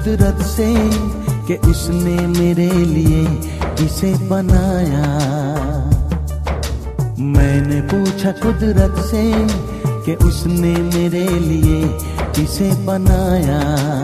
कुदरत से कि उसने मेरे लिए इसे बनाया। मैंने पूछा कुदरत से कि उसने मेरे लिए इसे बनाया।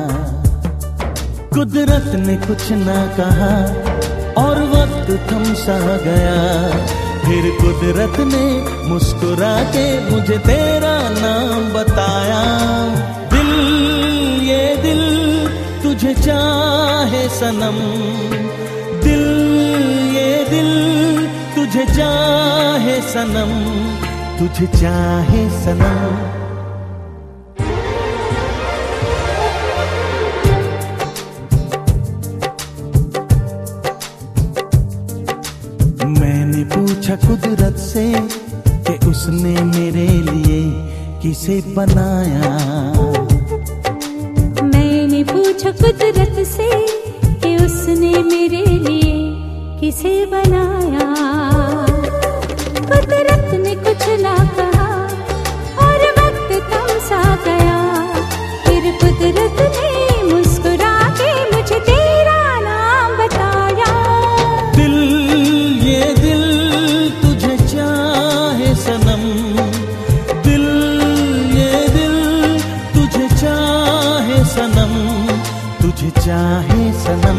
कुदरत ने कुछ ना कहा और वक्त थम सा गया। फिर कुदरत ने मुस्कुरा के मुझे तेरा नाम बताया। दिल ये दिल तुझे चाहे सनम, दिल ये दिल तुझे चाहे सनम, तुझे चाहे सनम। मैंने पूछा कुदरत से कि उसने मेरे लिए किसे बनाया। मैंने पूछा कुदरत से कि उसने मेरे लिए किसे बनाया। कुदरत ने कुछ ना कहा और वक्त थम सा गया। फिर कुदरत ने मुस्कुरा के मुझे तेरा नाम बताया। दिल ये दिल तुझे चाहे सनम, दिल ये दिल तुझे चाहे सनम, तुझे चाहे सनम।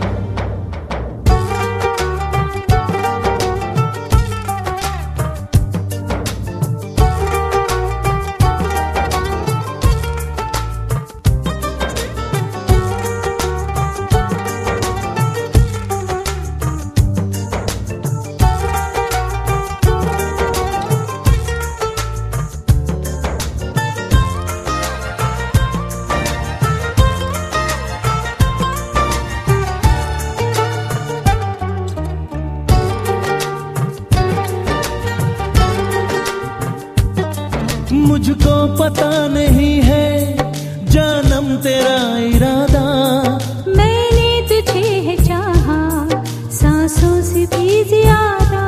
मुझको पता नहीं है जानम तेरा इरादा। मैंने तुझे है चाहा सांसों से भी ज्यादा।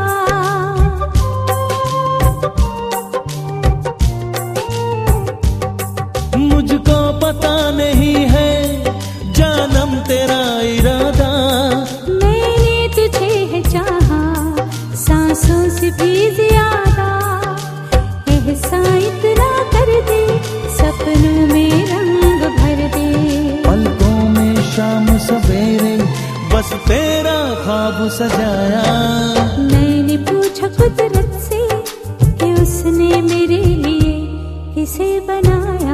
मुझको पता नहीं है जानम तेरा इरादा। मैंने तुझे है चाहा सांसों से भी ज्यादा। एहसान इतना कर दे सपनों में रंग भर दे। पलकों में शाम सवेरे बस तेरा ख्वाब सजाया। मैंने पूछा कुदरत से कि उसने मेरे लिए किसे बनाया।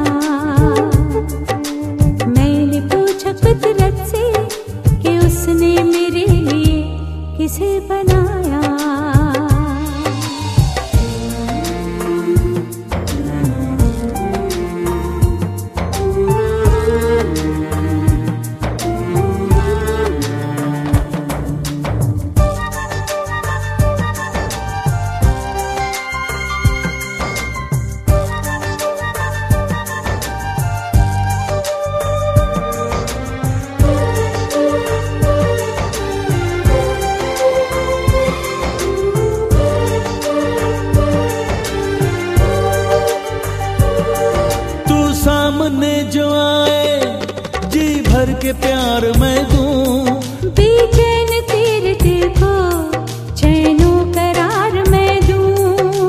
मैंने पूछा कुदरत से कि उसने मेरे लिए किसे बनाया। सामने जो आए जी भर के प्यार मैं दूं। बेचैन तेरे दिल को चैनो करार मैं दूं।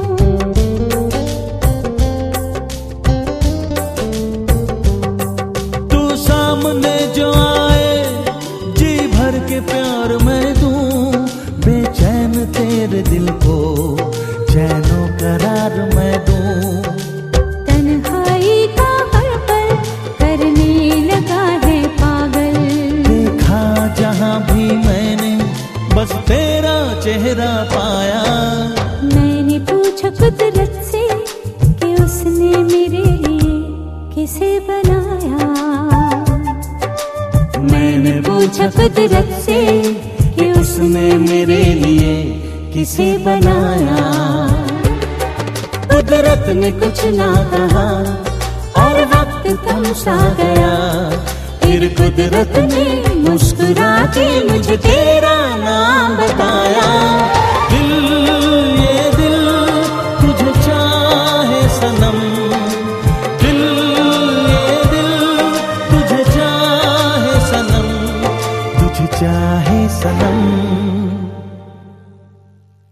तू सामने जो आए जी भर के प्यार मैं दूं। बेचैन तेरे दिल को चैनो करार मैं दूं। बस तेरा चेहरा पाया। मैंने पूछा कुदरत से कि उसने मेरे लिए किसे बनाया। मैंने पूछा कुदरत से कि उसने मेरे लिए किसे बनाया। कुदरत ने कुछ ना कहा और वक्त थम सा गया। फिर कुदरत ने मुस्कुरा के मुझे तेरा नाम बताया। दिल